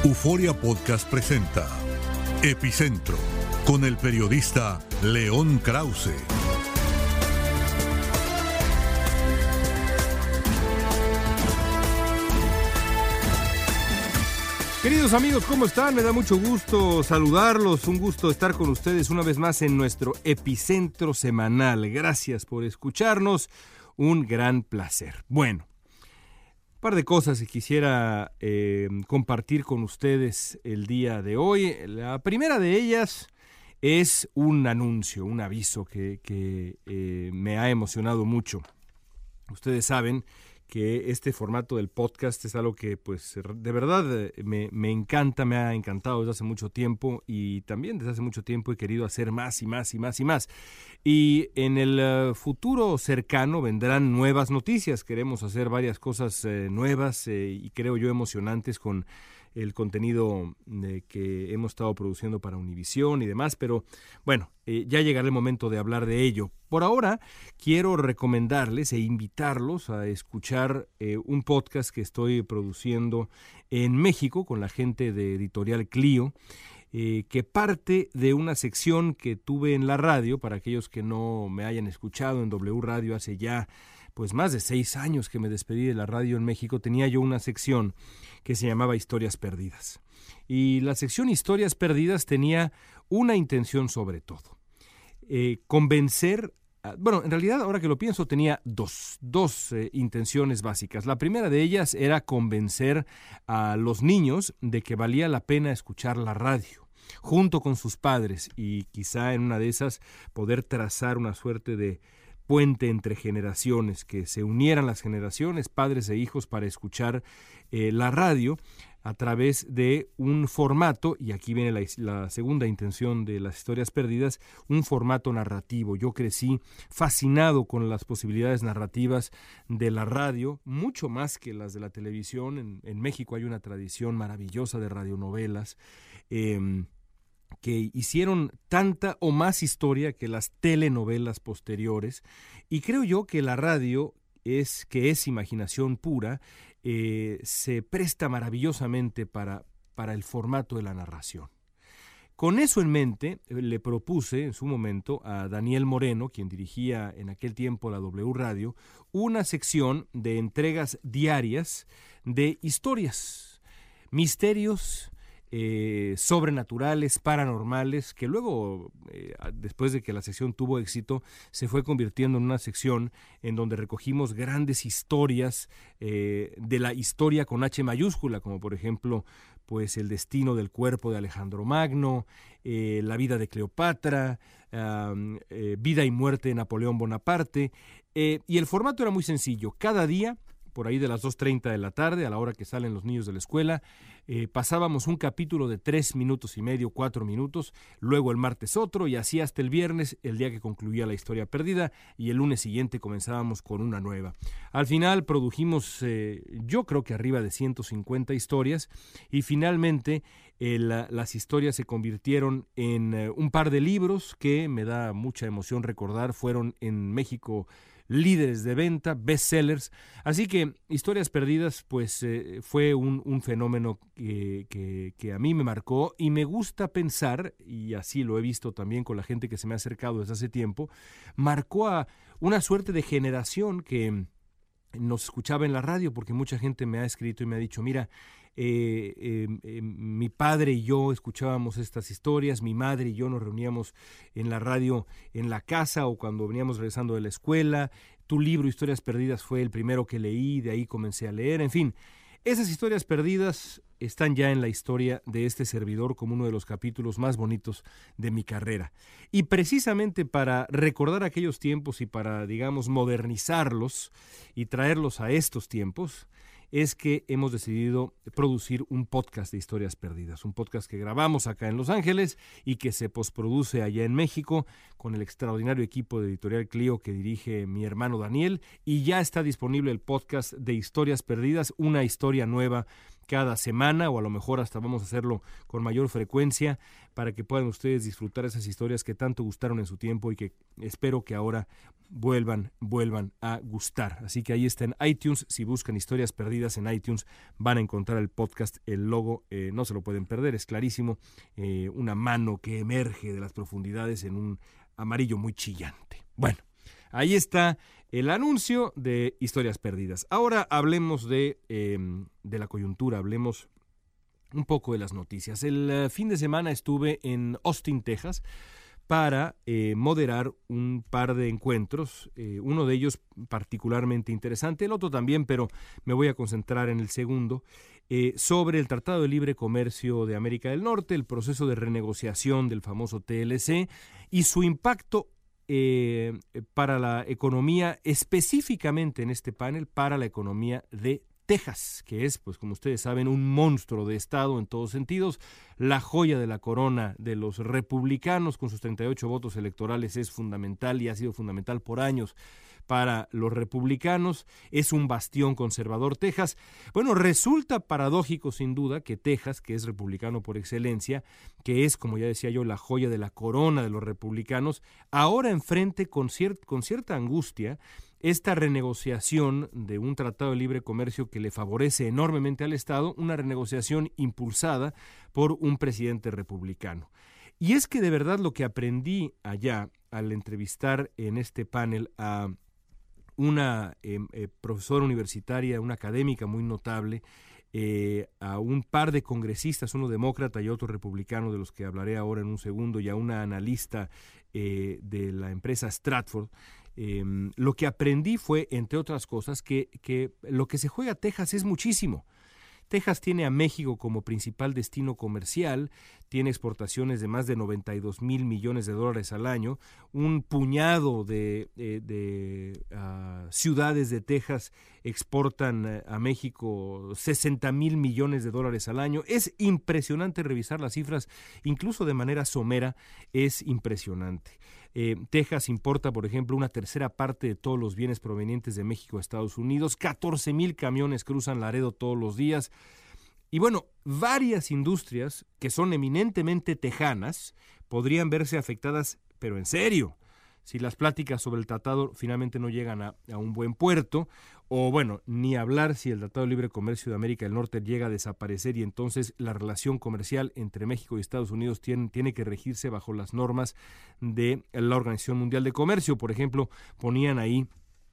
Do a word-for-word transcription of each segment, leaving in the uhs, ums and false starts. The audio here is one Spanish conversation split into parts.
Euforia Podcast presenta Epicentro con el periodista León Krause. Queridos amigos, ¿cómo están? Me da mucho gusto saludarlos, un gusto estar con ustedes una vez más en nuestro Epicentro semanal. Gracias por escucharnos, un gran placer. Bueno, un par de cosas que quisiera eh, compartir con ustedes el día de hoy. La primera de ellas es un anuncio, un aviso que, que eh, me ha emocionado mucho. Ustedes saben que este formato del podcast es algo que pues de verdad me, me encanta, me ha encantado desde hace mucho tiempo y también desde hace mucho tiempo he querido hacer más y más y más y más. Y en el uh, futuro cercano vendrán nuevas noticias, queremos hacer varias cosas eh, nuevas eh, y creo yo emocionantes con el contenido eh, que hemos estado produciendo para Univisión y demás, pero bueno, eh, ya llegará el momento de hablar de ello. Por ahora, quiero recomendarles e invitarlos a escuchar eh, un podcast que estoy produciendo en México con la gente de Editorial Clio, eh, que parte de una sección que tuve en la radio, para aquellos que no me hayan escuchado en W Radio hace ya pues más de seis años que me despedí de la radio en México, tenía yo una sección que se llamaba Historias Perdidas. Y la sección Historias Perdidas tenía una intención sobre todo, eh, convencer, a, bueno, en realidad ahora que lo pienso tenía dos, dos eh, intenciones básicas. La primera de ellas era convencer a los niños de que valía la pena escuchar la radio junto con sus padres y quizá en una de esas poder trazar una suerte de puente entre generaciones, que se unieran las generaciones, padres e hijos, para escuchar eh, la radio a través de un formato, y aquí viene la, la segunda intención de las Historias Perdidas, un formato narrativo. Yo crecí fascinado con las posibilidades narrativas de la radio, mucho más que las de la televisión. En, en México hay una tradición maravillosa de radionovelas, eh, que hicieron tanta o más historia que las telenovelas posteriores, y creo yo que la radio, es que es imaginación pura, eh, se presta maravillosamente para, para el formato de la narración. Con eso en mente, le propuse en su momento a Daniel Moreno, quien dirigía en aquel tiempo la W Radio, una sección de entregas diarias de historias, misterios, Eh, sobrenaturales, paranormales, que luego, eh, después de que la sección tuvo éxito, se fue convirtiendo en una sección en donde recogimos grandes historias eh, de la historia con H mayúscula, como por ejemplo, pues el destino del cuerpo de Alejandro Magno, eh, la vida de Cleopatra, uh, eh, vida y muerte de Napoleón Bonaparte, eh, y el formato era muy sencillo. Cada día, por ahí de las dos treinta de la tarde, a la hora que salen los niños de la escuela, eh, pasábamos un capítulo de tres minutos y medio, cuatro minutos, luego el martes otro, y así hasta el viernes, el día que concluía la historia perdida, y el lunes siguiente comenzábamos con una nueva. Al final produjimos, eh, yo creo que arriba de ciento cincuenta historias, y finalmente eh, la, las historias se convirtieron en eh, un par de libros que me da mucha emoción recordar, fueron en México líderes de venta, bestsellers. Así que Historias Perdidas pues eh, fue un, un fenómeno que, que, que a mí me marcó, y me gusta pensar, y así lo he visto también con la gente que se me ha acercado desde hace tiempo, marcó a una suerte de generación que nos escuchaba en la radio, porque mucha gente me ha escrito y me ha dicho, mira, Eh, eh, eh, mi padre y yo escuchábamos estas historias, mi madre y yo nos reuníamos en la radio en la casa o cuando veníamos regresando de la escuela, tu libro Historias Perdidas fue el primero que leí, de ahí comencé a leer, en fin, esas historias perdidas están ya en la historia de este servidor como uno de los capítulos más bonitos de mi carrera. Y precisamente para recordar aquellos tiempos y para, digamos, modernizarlos y traerlos a estos tiempos, es que hemos decidido producir un podcast de Historias Perdidas, un podcast que grabamos acá en Los Ángeles y que se postproduce allá en México con el extraordinario equipo de Editorial Clio que dirige mi hermano Daniel, y ya está disponible el podcast de Historias Perdidas, una historia nueva cada semana, o a lo mejor hasta vamos a hacerlo con mayor frecuencia, para que puedan ustedes disfrutar esas historias que tanto gustaron en su tiempo y que espero que ahora vuelvan, vuelvan a gustar. Así que ahí está en iTunes. Si buscan Historias Perdidas en iTunes, van a encontrar el podcast, el logo, eh, no se lo pueden perder, es clarísimo, eh, una mano que emerge de las profundidades en un amarillo muy chillante. Bueno, ahí está el anuncio de Historias Perdidas. Ahora hablemos de, eh, de la coyuntura, hablemos un poco de las noticias. El uh, fin de semana estuve en Austin, Texas, para eh, moderar un par de encuentros, eh, uno de ellos particularmente interesante, el otro también, pero me voy a concentrar en el segundo, eh, sobre el Tratado de Libre Comercio de América del Norte, el proceso de renegociación del famoso T L C y su impacto eh, para la economía, específicamente en este panel, para la economía de Texas, que es, pues como ustedes saben, un monstruo de estado en todos sentidos, la joya de la corona de los republicanos, con sus treinta y ocho votos electorales, es fundamental y ha sido fundamental por años para los republicanos, es un bastión conservador Texas. Bueno, resulta paradójico sin duda que Texas, que es republicano por excelencia, que es, como ya decía yo, la joya de la corona de los republicanos, ahora enfrente con, cier- con cierta angustia esta renegociación de un tratado de libre comercio que le favorece enormemente al Estado, una renegociación impulsada por un presidente republicano. Y es que de verdad lo que aprendí allá al entrevistar en este panel a una eh, eh, profesora universitaria, una académica muy notable, eh, a un par de congresistas, uno demócrata y otro republicano, de los que hablaré ahora en un segundo, y a una analista eh, de la empresa Stratford, Eh, lo que aprendí fue, entre otras cosas, que, que lo que se juega Texas es muchísimo. Texas tiene a México como principal destino comercial, tiene exportaciones de más de noventa y dos mil millones de dólares al año, un puñado de, de, de uh, ciudades de Texas exportan a México sesenta mil millones de dólares al año. Es impresionante revisar las cifras, incluso de manera somera, es impresionante. Eh, Texas importa, por ejemplo, una tercera parte de todos los bienes provenientes de México a Estados Unidos, catorce mil camiones cruzan Laredo todos los días, y bueno, varias industrias que son eminentemente tejanas podrían verse afectadas, pero en serio, si las pláticas sobre el tratado finalmente no llegan a, a un buen puerto, o bueno, ni hablar si el Tratado de Libre Comercio de América del Norte llega a desaparecer y entonces la relación comercial entre México y Estados Unidos tiene, tiene que regirse bajo las normas de la Organización Mundial de Comercio. Por ejemplo, ponían ahí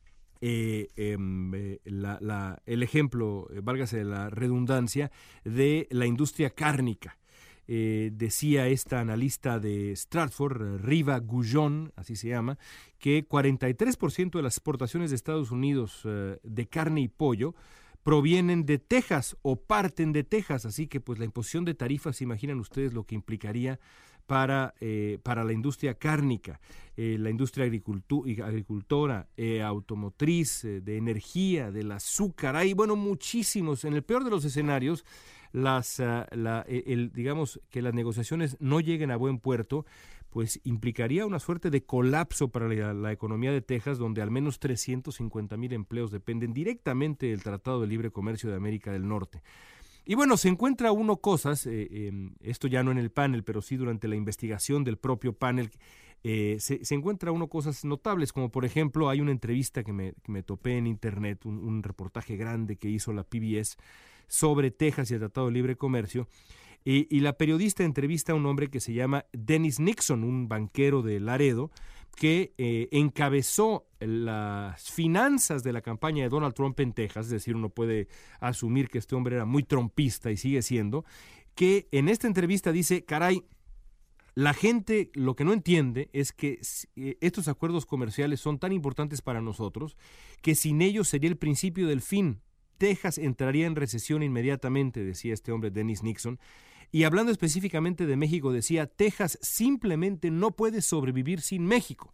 eh, eh, la, la, el ejemplo, eh, válgase la redundancia, de la industria cárnica. Eh, decía esta analista de Stratford, Riva Gullón, así se llama, que cuarenta y tres por ciento de las exportaciones de Estados Unidos eh, de carne y pollo provienen de Texas o parten de Texas, así que pues la imposición de tarifas, imaginan ustedes lo que implicaría para, eh, para la industria cárnica, eh, la industria agricultu- agricultora, eh, automotriz, eh, de energía, del azúcar, hay bueno muchísimos, en el peor de los escenarios, las uh, la, el, digamos que las negociaciones no lleguen a buen puerto, pues implicaría una suerte de colapso para la, la economía de Texas, donde al menos trescientos cincuenta mil empleos dependen directamente del Tratado de Libre Comercio de América del Norte. Y bueno, se encuentra uno cosas, eh, eh, esto ya no en el panel, pero sí durante la investigación del propio panel, eh, se, se encuentra uno cosas notables, como por ejemplo hay una entrevista que me, que me topé en internet, un, un reportaje grande que hizo la P B S sobre Texas y el Tratado de Libre Comercio, y, y la periodista entrevista a un hombre que se llama Dennis Nixon, un banquero de Laredo, que eh, encabezó las finanzas de la campaña de Donald Trump en Texas, es decir, uno puede asumir que este hombre era muy trumpista y sigue siendo, que en esta entrevista dice, caray, la gente lo que no entiende es que estos acuerdos comerciales son tan importantes para nosotros que sin ellos sería el principio del fin. Texas entraría en recesión inmediatamente, decía este hombre Dennis Nixon, y hablando específicamente de México decía, Texas simplemente no puede sobrevivir sin México.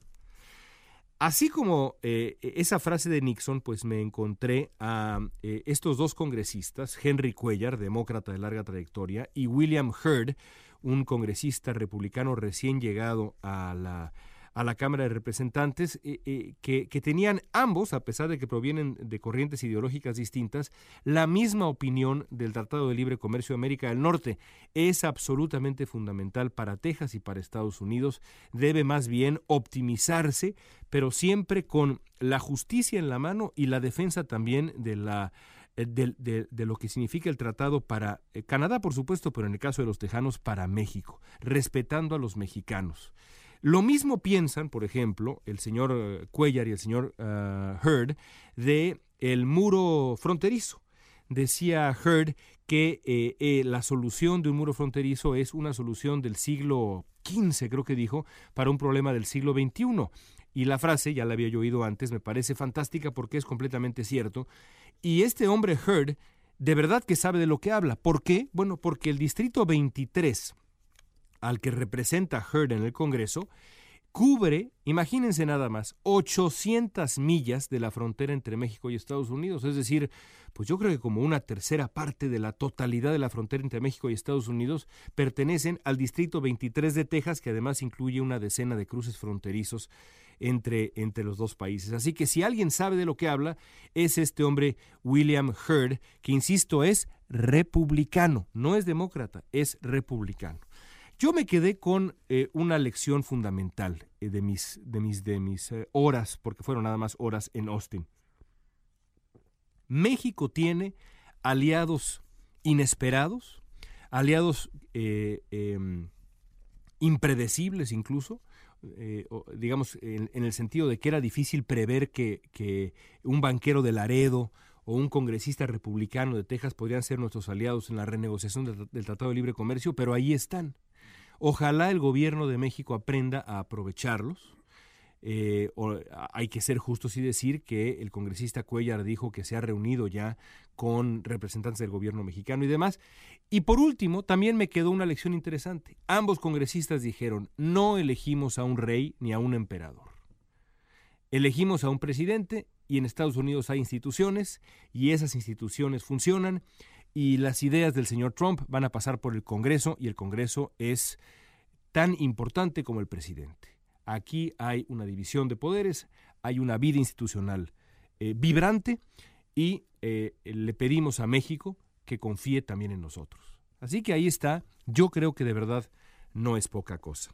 Así como eh, esa frase de Nixon, pues me encontré a eh, estos dos congresistas, Henry Cuellar, demócrata de larga trayectoria, y William Hurd, un congresista republicano recién llegado a la, a la Cámara de Representantes, eh, eh, que, que tenían ambos, a pesar de que provienen de corrientes ideológicas distintas, la misma opinión del Tratado de Libre Comercio de América del Norte. Es absolutamente fundamental para Texas y para Estados Unidos. Debe más bien optimizarse, pero siempre con la justicia en la mano y la defensa también de la De, de, de lo que significa el tratado para eh, Canadá, por supuesto, pero en el caso de los tejanos, para México, respetando a los mexicanos. Lo mismo piensan, por ejemplo, el señor uh, Cuellar y el señor uh, Hurd de el muro fronterizo. Decía Hurd que eh, eh, la solución de un muro fronterizo es una solución del siglo quince, creo que dijo, para un problema del siglo veintiuno. Y la frase, ya la había yo oído antes, me parece fantástica porque es completamente cierto. Y este hombre Hurd, de verdad que sabe de lo que habla. ¿Por qué? Bueno, porque el Distrito veintitrés, al que representa Hurd en el Congreso, cubre, imagínense nada más, ochocientas millas de la frontera entre México y Estados Unidos. Es decir, pues yo creo que como una tercera parte de la totalidad de la frontera entre México y Estados Unidos pertenecen al Distrito veintitrés de Texas, que además incluye una decena de cruces fronterizos entre, entre los dos países. Así que si alguien sabe de lo que habla, es este hombre William Hurd, que insisto, es republicano, no es demócrata, es republicano. Yo me quedé con eh, una lección fundamental eh, de mis, de mis, de mis eh, horas, porque fueron nada más horas en Austin. México tiene aliados inesperados, aliados eh, eh, impredecibles incluso, eh, o, digamos, en, en el sentido de que era difícil prever que, que un banquero de Laredo o un congresista republicano de Texas podrían ser nuestros aliados en la renegociación del, del Tratado de Libre Comercio, pero ahí están. Ojalá el gobierno de México aprenda a aprovecharlos. Eh, o, hay que ser justos y decir que el congresista Cuellar dijo que se ha reunido ya con representantes del gobierno mexicano y demás. Y por último, también me quedó una lección interesante. Ambos congresistas dijeron, no elegimos a un rey ni a un emperador. Elegimos a un presidente y en Estados Unidos hay instituciones y esas instituciones funcionan y las ideas del señor Trump van a pasar por el Congreso y el Congreso es tan importante como el presidente. Aquí hay una división de poderes, hay una vida institucional eh, vibrante y eh, le pedimos a México que confíe también en nosotros. Así que ahí está, yo creo que de verdad no es poca cosa.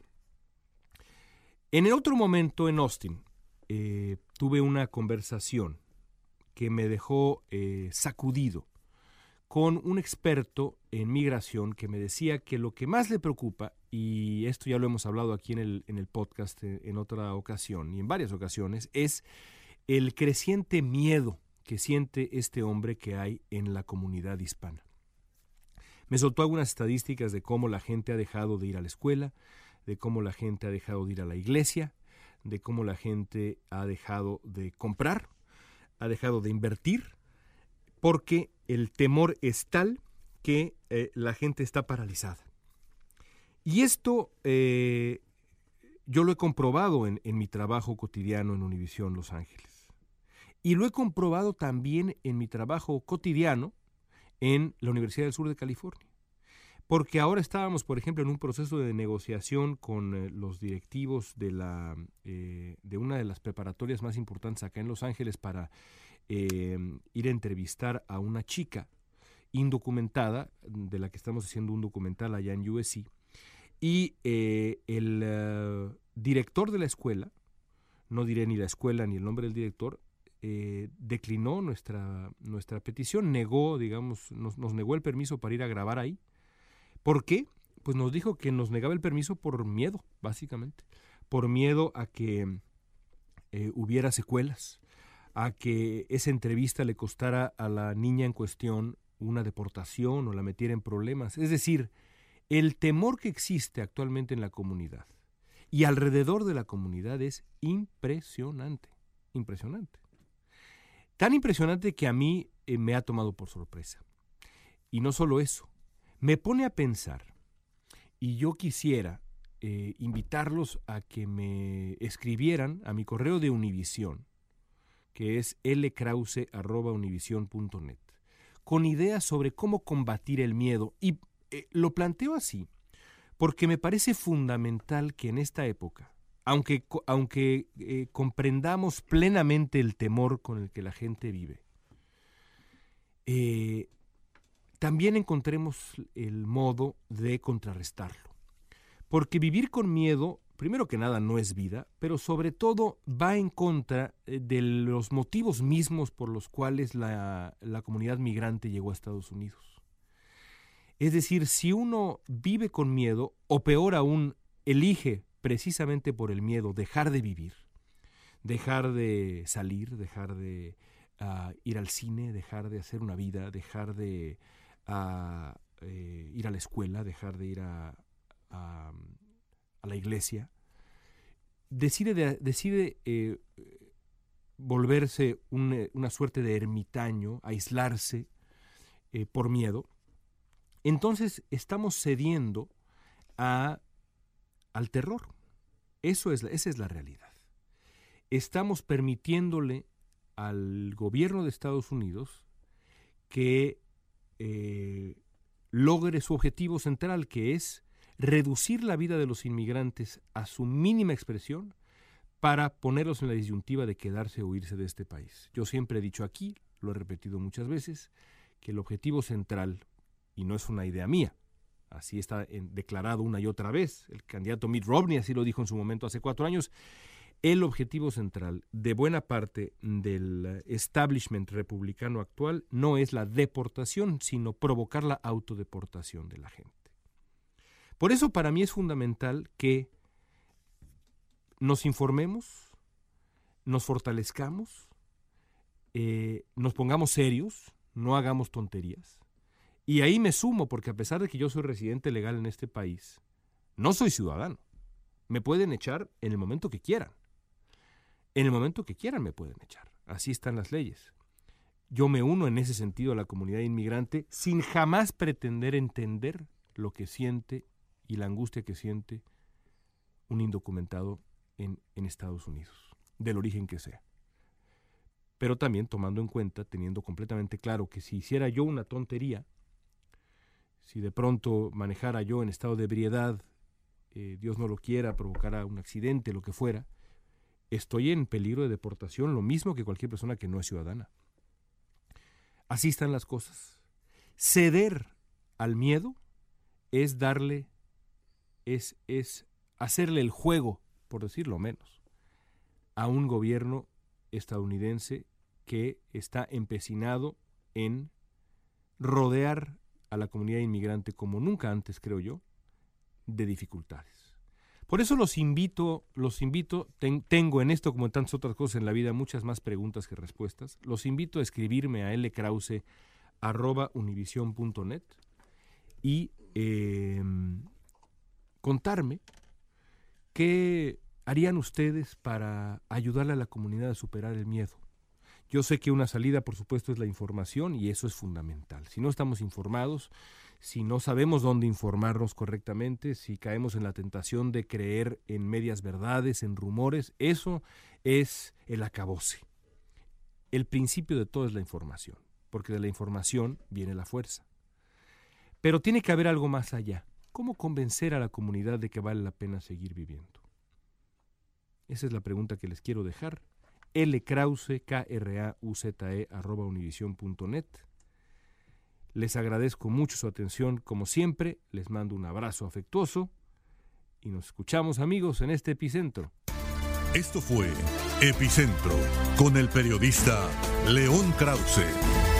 En el otro momento en Austin eh, tuve una conversación que me dejó eh, sacudido con un experto en migración que me decía que lo que más le preocupa, y esto ya lo hemos hablado aquí en el, en el podcast en otra ocasión y en varias ocasiones, es el creciente miedo que siente este hombre que hay en la comunidad hispana. Me soltó algunas estadísticas de cómo la gente ha dejado de ir a la escuela, de cómo la gente ha dejado de ir a la iglesia, de cómo la gente ha dejado de comprar, ha dejado de invertir, porque el temor es tal que eh, la gente está paralizada. Y esto eh, yo lo he comprobado en, en mi trabajo cotidiano en Univisión Los Ángeles. Y lo he comprobado también en mi trabajo cotidiano en la Universidad del Sur de California. Porque ahora estábamos, por ejemplo, en un proceso de negociación con eh, los directivos de, la, eh, de una de las preparatorias más importantes acá en Los Ángeles para eh, ir a entrevistar a una chica indocumentada, de la que estamos haciendo un documental allá en U S C. Y eh, el uh, director de la escuela, no diré ni la escuela ni el nombre del director, eh, declinó nuestra, nuestra petición, negó, digamos, nos, nos negó el permiso para ir a grabar ahí. ¿Por qué? Pues nos dijo que nos negaba el permiso por miedo, básicamente. Por miedo a que eh, hubiera secuelas, a que esa entrevista le costara a la niña en cuestión una deportación o la metiera en problemas. Es decir, el temor que existe actualmente en la comunidad y alrededor de la comunidad es impresionante, impresionante. Tan impresionante que a mí eh, me ha tomado por sorpresa. Y no solo eso, me pone a pensar, y yo quisiera eh, invitarlos a que me escribieran a mi correo de Univisión, que es l krause arroba univision punto net, con ideas sobre cómo combatir el miedo. Y eh, lo planteo así porque me parece fundamental que en esta época, aunque, aunque eh, comprendamos plenamente el temor con el que la gente vive, eh, también encontremos el modo de contrarrestarlo. Porque vivir con miedo, primero que nada, no es vida, pero sobre todo va en contra de los motivos mismos por los cuales la, la comunidad migrante llegó a Estados Unidos. Es decir, si uno vive con miedo, o peor aún, elige precisamente por el miedo dejar de vivir, dejar de salir, dejar de uh, ir al cine, dejar de hacer una vida, dejar de uh, eh, ir a la escuela, dejar de ir a, a, a la iglesia, decide, de, decide eh, volverse un, una suerte de ermitaño, aislarse eh, por miedo, entonces estamos cediendo a, al terror. Eso es, esa es la realidad. Estamos permitiéndole al gobierno de Estados Unidos que eh, logre su objetivo central, que es reducir la vida de los inmigrantes a su mínima expresión para ponerlos en la disyuntiva de quedarse o irse de este país. Yo siempre he dicho aquí, lo he repetido muchas veces, que el objetivo central, y no es una idea mía, así está en, declarado una y otra vez, el candidato Mitt Romney así lo dijo en su momento hace cuatro años, el objetivo central de buena parte del establishment republicano actual no es la deportación, sino provocar la autodeportación de la gente. Por eso para mí es fundamental que nos informemos, nos fortalezcamos, eh, nos pongamos serios, no hagamos tonterías. Y ahí me sumo, porque a pesar de que yo soy residente legal en este país, no soy ciudadano. Me pueden echar en el momento que quieran. En el momento que quieran me pueden echar. Así están las leyes. Yo me uno en ese sentido a la comunidad inmigrante sin jamás pretender entender lo que siente y la angustia que siente un indocumentado en, en Estados Unidos, del origen que sea. Pero también tomando en cuenta, teniendo completamente claro que si hiciera yo una tontería, si de pronto manejara yo en estado de ebriedad, eh, Dios no lo quiera, provocara un accidente, lo que fuera, estoy en peligro de deportación, lo mismo que cualquier persona que no es ciudadana. Así están las cosas. Ceder al miedo es darle, es, es hacerle el juego, por decirlo menos, a un gobierno estadounidense que está empecinado en rodear a la comunidad inmigrante como nunca antes, creo yo, de dificultades. Por eso los invito, los invito, ten, tengo en esto como en tantas otras cosas en la vida muchas más preguntas que respuestas, los invito a escribirme a lkrause arroba univision punto net y eh, contarme qué harían ustedes para ayudarle a la comunidad a superar el miedo. Yo sé que una salida, por supuesto, es la información y eso es fundamental. Si no estamos informados, si no sabemos dónde informarnos correctamente, si caemos en la tentación de creer en medias verdades, en rumores, eso es el acabose. El principio de todo es la información, porque de la información viene la fuerza. Pero tiene que haber algo más allá. ¿Cómo convencer a la comunidad de que vale la pena seguir viviendo? Esa es la pregunta que les quiero dejar. lkrause, K R A U Z E, arroba univision punto net. Les agradezco mucho su atención, como siempre, les mando un abrazo afectuoso y nos escuchamos, amigos, en este Epicentro. Esto fue Epicentro, con el periodista León Krause.